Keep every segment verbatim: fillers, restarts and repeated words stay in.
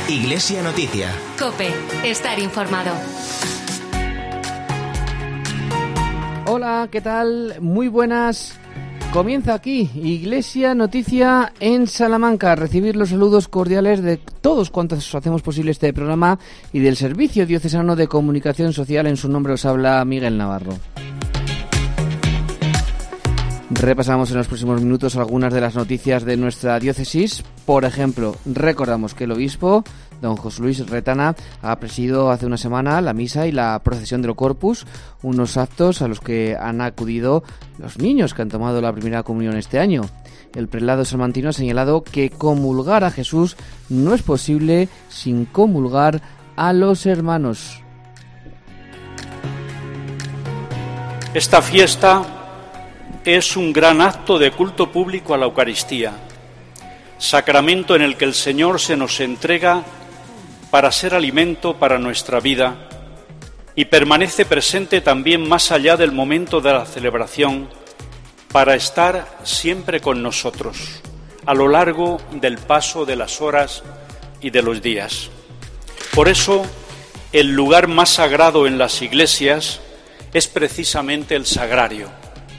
Iglesia Noticia. COPE. Estar informado. Hola, ¿qué tal? Muy buenas. Comienza aquí Iglesia Noticia en Salamanca. Recibir los saludos cordiales de todos cuantos hacemos posible este programa y del Servicio Diocesano de Comunicación Social. En su nombre os habla Miguel Navarro. Repasamos en los próximos minutos algunas de las noticias de nuestra diócesis. Por ejemplo, recordamos que el obispo, don José Luis Retana, ha presidido hace una semana la misa y la procesión del Corpus, unos actos a los que han acudido los niños que han tomado la primera comunión este año. El prelado salmantino ha señalado que comulgar a Jesús no es posible sin comulgar a los hermanos. Esta fiesta es un gran acto de culto público a la Eucaristía, sacramento en el que el Señor se nos entrega para ser alimento para nuestra vida y permanece presente también más allá del momento de la celebración para estar siempre con nosotros a lo largo del paso de las horas y de los días. Por eso, el lugar más sagrado en las iglesias es precisamente el sagrario.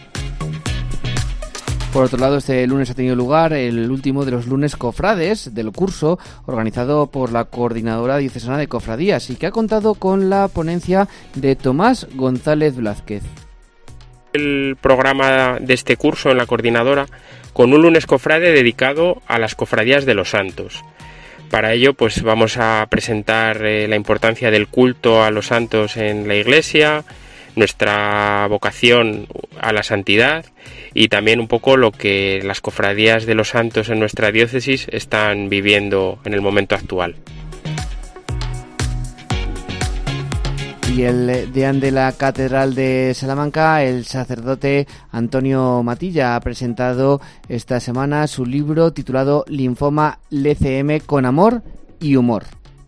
Por otro lado, este lunes ha tenido lugar el último de los lunes cofrades del curso organizado por la Coordinadora Diocesana de Cofradías y que ha contado con la ponencia de Tomás González Blázquez. El programa de este curso en la Coordinadora con un lunes cofrade dedicado a las cofradías de los santos. Para ello, pues vamos a presentar eh, la importancia del culto a los santos en la Iglesia, nuestra vocación a la santidad y también un poco lo que las cofradías de los santos en nuestra diócesis están viviendo en el momento actual. Y el deán de la Catedral de Salamanca, el sacerdote Antonio Matilla, ha presentado esta semana su libro titulado Linfoma L C M con amor y humor.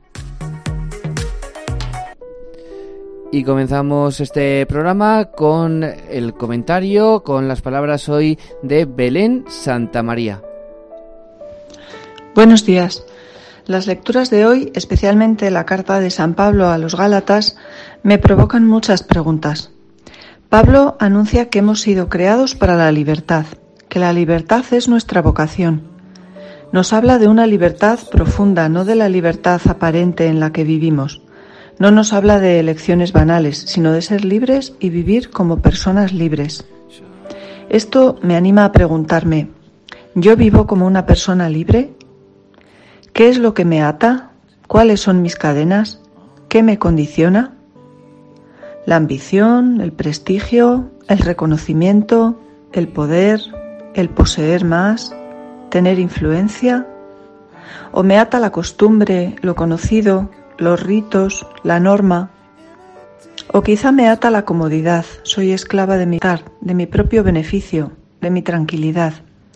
Y comenzamos este programa con el comentario, con las palabras hoy de Belén Santamaría. Buenos días. Las lecturas de hoy, especialmente la carta de San Pablo a los Gálatas, me provocan muchas preguntas. Pablo anuncia que hemos sido creados para la libertad, que la libertad es nuestra vocación. Nos habla de una libertad profunda, no de la libertad aparente en la que vivimos. No nos habla de elecciones banales, sino de ser libres y vivir como personas libres. Esto me anima a preguntarme, ¿yo vivo como una persona libre? ¿Qué es lo que me ata? ¿Cuáles son mis cadenas? ¿Qué me condiciona? ¿La ambición, el prestigio, el reconocimiento, el poder, el poseer más, tener influencia? ¿O me ata la costumbre, lo conocido, los ritos, la norma? O quizá me ata la comodidad, soy esclava de mi tar, de mi propio beneficio, de mi tranquilidad.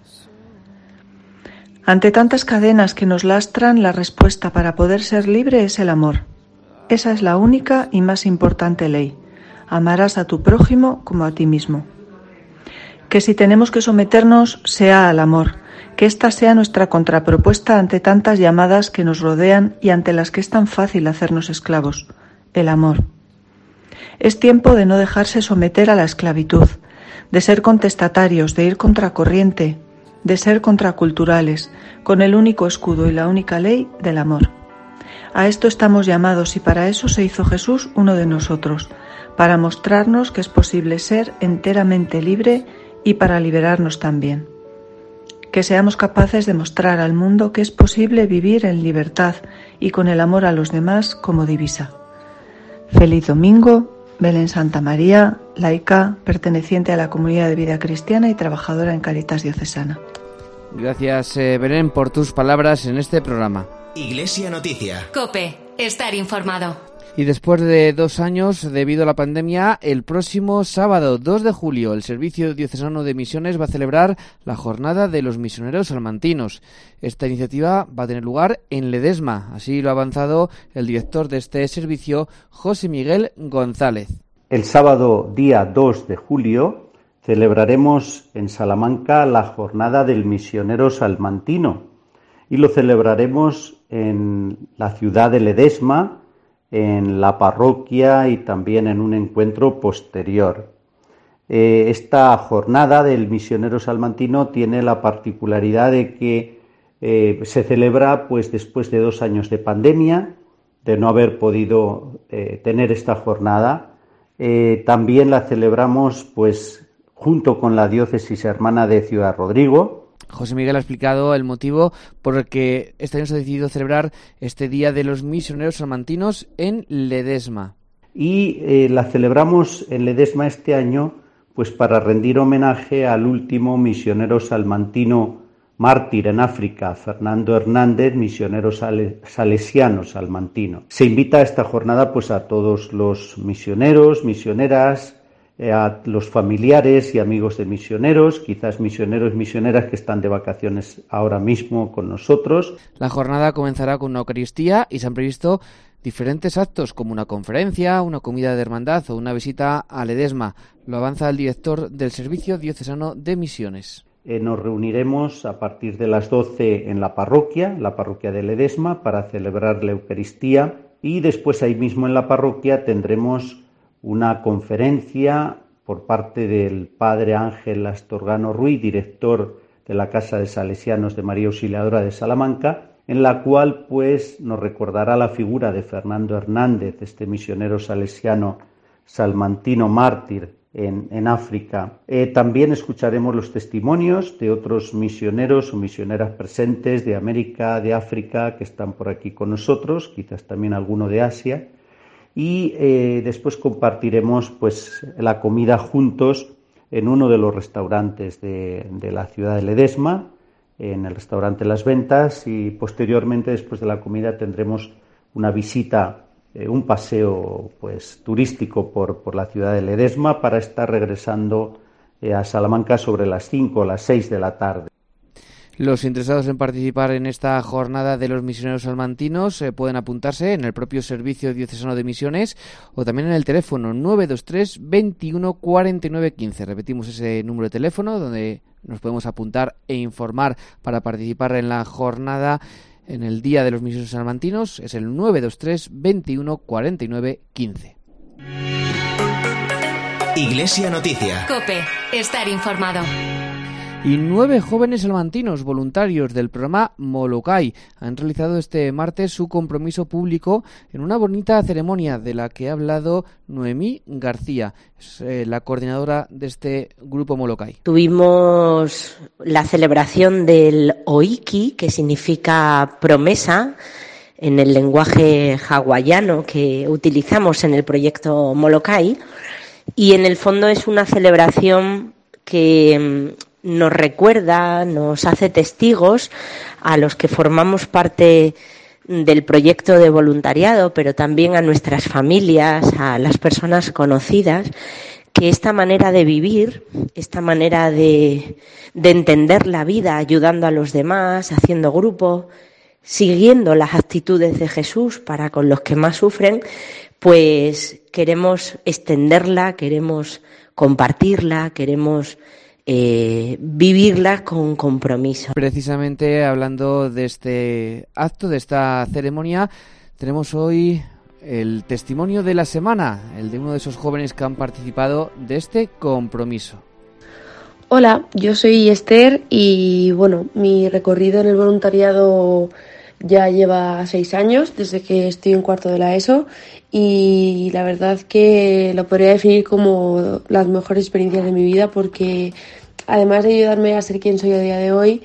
Ante tantas cadenas que nos lastran, la respuesta para poder ser libre es el amor. Esa es la única y más importante ley. Amarás a tu prójimo como a ti mismo. Que si tenemos que someternos, sea al amor. Que esta sea nuestra contrapropuesta ante tantas llamadas que nos rodean y ante las que es tan fácil hacernos esclavos, el amor. Es tiempo de no dejarse someter a la esclavitud, de ser contestatarios, de ir contracorriente, de ser contraculturales, con el único escudo y la única ley del amor. A esto estamos llamados y para eso se hizo Jesús uno de nosotros, para mostrarnos que es posible ser enteramente libre y para liberarnos también. Que seamos capaces de mostrar al mundo que es posible vivir en libertad y con el amor a los demás como divisa. Feliz domingo, Belén Santamaría, laica, perteneciente a la Comunidad de Vida Cristiana y trabajadora en Cáritas Diocesana. Gracias, eh, Belén, por tus palabras en este programa. Iglesia Noticia. COPE. Estar informado. Y después de dos años, debido a la pandemia, el próximo sábado dos de julio el Servicio Diocesano de Misiones va a celebrar la Jornada de los Misioneros Salmantinos. Esta iniciativa va a tener lugar en Ledesma, así lo ha avanzado el director de este servicio, José Miguel González. El sábado día dos de julio celebraremos en Salamanca la Jornada del Misionero Salmantino y lo celebraremos en la ciudad de Ledesma, en la parroquia y también en un encuentro posterior. Eh, esta jornada del misionero salmantino tiene la particularidad de que eh, se celebra pues después de dos años de pandemia, de no haber podido eh, tener esta jornada. Eh, también la celebramos pues junto con la diócesis hermana de Ciudad Rodrigo. José Miguel ha explicado el motivo por el que este año se ha decidido celebrar este Día de los Misioneros Salmantinos en Ledesma. Y eh, la celebramos en Ledesma este año pues para rendir homenaje al último misionero salmantino mártir en África, Fernando Hernández, misionero sale, salesiano salmantino. Se invita a esta jornada pues a todos los misioneros, misioneras, eh, a los familiares y amigos de misioneros, quizás misioneros y misioneras que están de vacaciones ahora mismo con nosotros. La jornada comenzará con una Eucaristía y se han previsto diferentes actos como una conferencia, una comida de hermandad o una visita a Ledesma. Lo avanza el director del Servicio Diocesano de Misiones. Eh, nos reuniremos a partir de las doce en la parroquia, la parroquia de Ledesma, para celebrar la Eucaristía, y después ahí mismo en la parroquia tendremos una conferencia por parte del padre Ángel Astorgano Ruiz, director de la Casa de Salesianos de María Auxiliadora de Salamanca, en la cual pues nos recordará la figura de Fernando Hernández, este misionero salesiano salmantino mártir En, en África. Eh, también escucharemos los testimonios de otros misioneros o misioneras presentes de América, de África, que están por aquí con nosotros, quizás también alguno de Asia, y eh, después compartiremos pues la comida juntos en uno de los restaurantes de, de la ciudad de Ledesma, en el restaurante Las Ventas, y posteriormente, después de la comida, tendremos una visita, Eh, un paseo pues turístico por, por la ciudad de Ledesma para estar regresando eh, a Salamanca sobre las cinco o las seis de la tarde. Los interesados en participar en esta jornada de los misioneros salmantinos eh, pueden apuntarse en el propio Servicio Diocesano de Misiones o también en el teléfono nueve dos tres, veintiuno, cuarenta y nueve, quince. Repetimos ese número de teléfono donde nos podemos apuntar e informar para participar en la jornada en el Día de los Misioneros Salmantinos. Es el nueve dos tres, veintiuno, cuarenta y nueve, quince. Iglesia Noticia. COPE. Estar informado. Y nueve jóvenes salmantinos voluntarios del programa Molokai han realizado este martes su compromiso público en una bonita ceremonia de la que ha hablado Noemí García, es, eh, la coordinadora de este grupo Molokai. Tuvimos la celebración del Oiki, que significa promesa, en el lenguaje hawaiano que utilizamos en el proyecto Molokai, y en el fondo es una celebración que nos recuerda, nos hace testigos a los que formamos parte del proyecto de voluntariado, pero también a nuestras familias, a las personas conocidas, que esta manera de vivir, esta manera de, de entender la vida ayudando a los demás, haciendo grupo, siguiendo las actitudes de Jesús para con los que más sufren, pues queremos extenderla, queremos compartirla, queremos Eh, vivirla con compromiso. Precisamente hablando de este acto, de esta ceremonia, tenemos hoy el testimonio de la semana, el de uno de esos jóvenes que han participado de este compromiso. Hola, yo soy Esther y bueno, mi recorrido en el voluntariado ya lleva seis años, desde que estoy en cuarto de la ESO, y la verdad que lo podría definir como las mejores experiencias de mi vida, porque además de ayudarme a ser quien soy a día de hoy,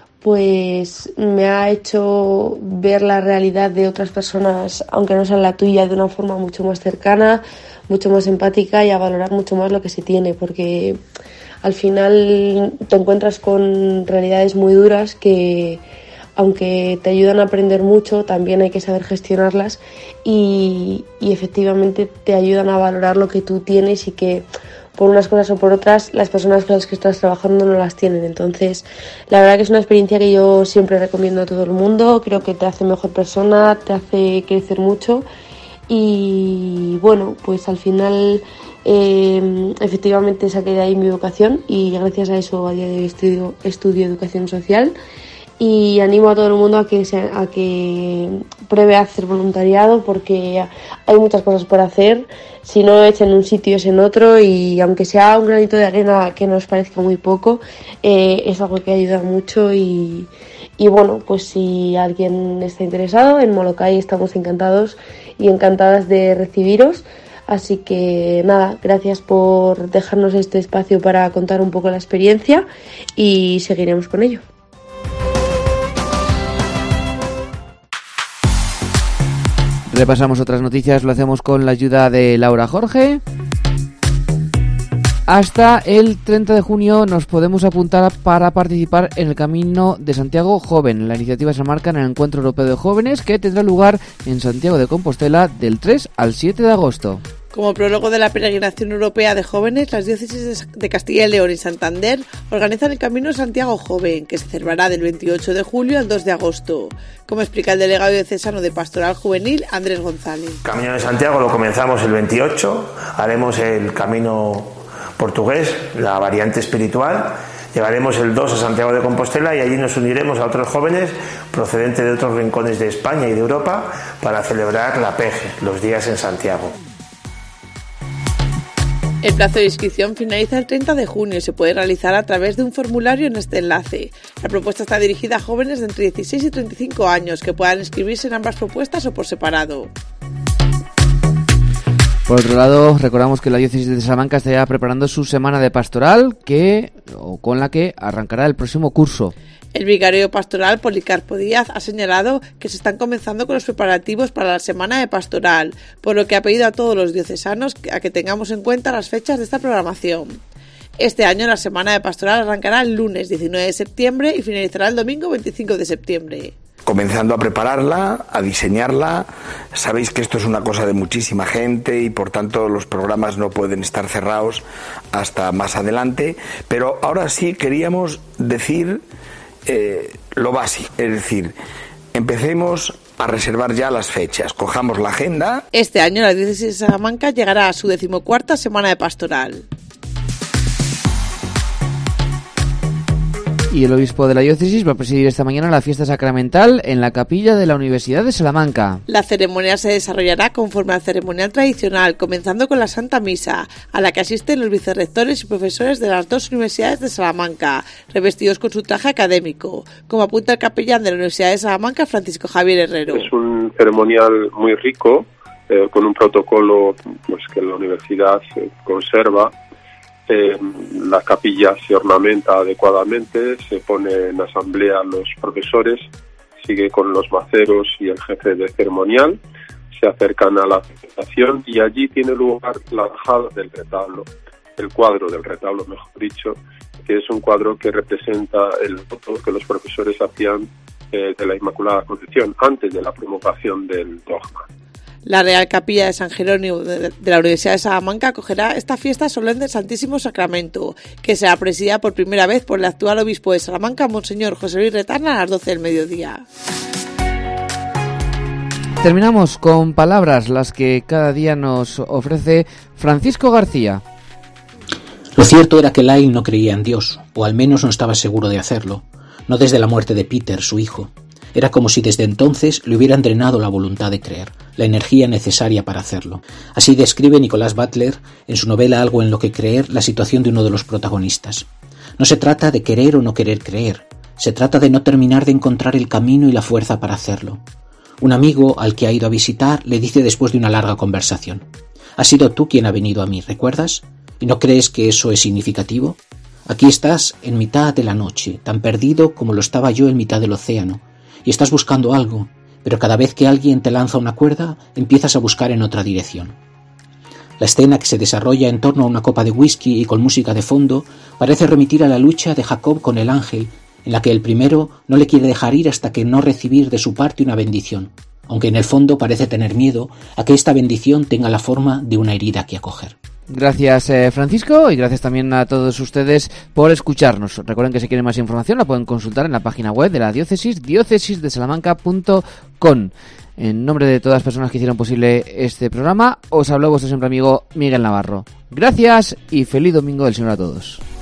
pues me ha hecho ver la realidad de otras personas, aunque no sea la tuya, de una forma mucho más cercana, mucho más empática, y a valorar mucho más lo que se tiene, porque al final te encuentras con realidades muy duras que, aunque te ayudan a aprender mucho, también hay que saber gestionarlas y, y efectivamente te ayudan a valorar lo que tú tienes y que por unas cosas o por otras las personas con las que estás trabajando no las tienen. Entonces, la verdad que es una experiencia que yo siempre recomiendo a todo el mundo. Creo que te hace mejor persona, te hace crecer mucho y bueno, pues al final eh, efectivamente saqué de ahí mi vocación y gracias a eso a día de hoy estudio, estudio educación social. y animo a todo el mundo a que, se, a que pruebe a hacer voluntariado, porque hay muchas cosas por hacer. Si no es en un sitio, es en otro, y aunque sea un granito de arena que nos parezca muy poco, eh, es algo que ayuda mucho. Y, y bueno, pues si alguien está interesado, en Molokai estamos encantados y encantadas de recibiros. Así que nada, gracias por dejarnos este espacio para contar un poco la experiencia, y seguiremos con ello. Repasamos otras noticias, lo hacemos con la ayuda de Laura Jorge. Hasta el treinta de junio nos podemos apuntar para participar en el Camino de Santiago Joven. La iniciativa se enmarca en el Encuentro Europeo de Jóvenes, que tendrá lugar en Santiago de Compostela del tres al siete de agosto. Como prólogo de la peregrinación europea de jóvenes, las diócesis de Castilla y León y Santander organizan el Camino Santiago Joven, que se celebrará del veintiocho de julio al dos de agosto, como explica el delegado diocesano de Pastoral Juvenil, Andrés González. El Camino de Santiago lo comenzamos el veintiocho, haremos el camino portugués, la variante espiritual. Llegaremos el dos a Santiago de Compostela y allí nos uniremos a otros jóvenes procedentes de otros rincones de España y de Europa para celebrar la P E G, los días en Santiago. El plazo de inscripción finaliza el treinta de junio y se puede realizar a través de un formulario en este enlace. La propuesta está dirigida a jóvenes de entre dieciséis y treinta y cinco años que puedan inscribirse en ambas propuestas o por separado. Por otro lado, recordamos que la diócesis de Salamanca está ya preparando su semana de pastoral, que o con la que arrancará el próximo curso. El vicario pastoral Policarpo Díaz ha señalado que se están comenzando con los preparativos para la semana de pastoral, por lo que ha pedido a todos los diocesanos a que tengamos en cuenta las fechas de esta programación. Este año la semana de pastoral arrancará el lunes diecinueve de septiembre y finalizará el domingo veinticinco de septiembre. Comenzando a prepararla, a diseñarla. Sabéis que esto es una cosa de muchísima gente y por tanto los programas no pueden estar cerrados hasta más adelante, pero ahora sí queríamos decir eh, lo básico, es decir, empecemos a reservar ya las fechas, cojamos la agenda. Este año la diócesis de Salamanca llegará a su decimocuarta semana de pastoral. Y el obispo de la diócesis va a presidir esta mañana la fiesta sacramental en la capilla de la Universidad de Salamanca. La ceremonia se desarrollará conforme al ceremonial tradicional, comenzando con la Santa Misa, a la que asisten los vicerrectores y profesores de las dos universidades de Salamanca, revestidos con su traje académico, como apunta el capellán de la Universidad de Salamanca, Francisco Javier Herrero. Es un ceremonial muy rico, eh, con un protocolo pues, que la universidad eh, conserva. Eh, la capilla se ornamenta adecuadamente, se pone en asamblea los profesores, sigue con los maceros y el jefe de ceremonial, se acercan a la celebración y allí tiene lugar la bajada del retablo, el cuadro del retablo, mejor dicho, que es un cuadro que representa el voto que los profesores hacían eh, de la Inmaculada Concepción antes de la promulgación del dogma. La Real Capilla de San Jerónimo de la Universidad de Salamanca acogerá esta fiesta solemne del Santísimo Sacramento, que será presidida por primera vez por el actual obispo de Salamanca, Monseñor José Luis Retana, a las doce del mediodía. Terminamos con palabras, las que cada día nos ofrece Francisco García. Lo cierto era que Lyle no creía en Dios, o al menos no estaba seguro de hacerlo, no desde la muerte de Peter, su hijo. Era como si desde entonces le hubieran drenado la voluntad de creer, la energía necesaria para hacerlo. Así describe Nicholas Butler en su novela Algo en lo que creer la situación de uno de los protagonistas. No se trata de querer o no querer creer, se trata de no terminar de encontrar el camino y la fuerza para hacerlo. Un amigo al que ha ido a visitar le dice después de una larga conversación: «Has sido tú quien ha venido a mí, ¿recuerdas? ¿Y no crees que eso es significativo? Aquí estás en mitad de la noche, tan perdido como lo estaba yo en mitad del océano, y estás buscando algo, pero cada vez que alguien te lanza una cuerda, empiezas a buscar en otra dirección». La escena, que se desarrolla en torno a una copa de whisky y con música de fondo, parece remitir a la lucha de Jacob con el ángel, en la que el primero no le quiere dejar ir hasta que no recibir de su parte una bendición, aunque en el fondo parece tener miedo a que esta bendición tenga la forma de una herida que acoger. Gracias eh, Francisco, y gracias también a todos ustedes por escucharnos. Recuerden que si quieren más información la pueden consultar en la página web de la diócesis, diócesis de salamanca punto com. En nombre de todas las personas que hicieron posible este programa, os habló vuestro siempre amigo Miguel Navarro. Gracias y feliz domingo del Señor a todos.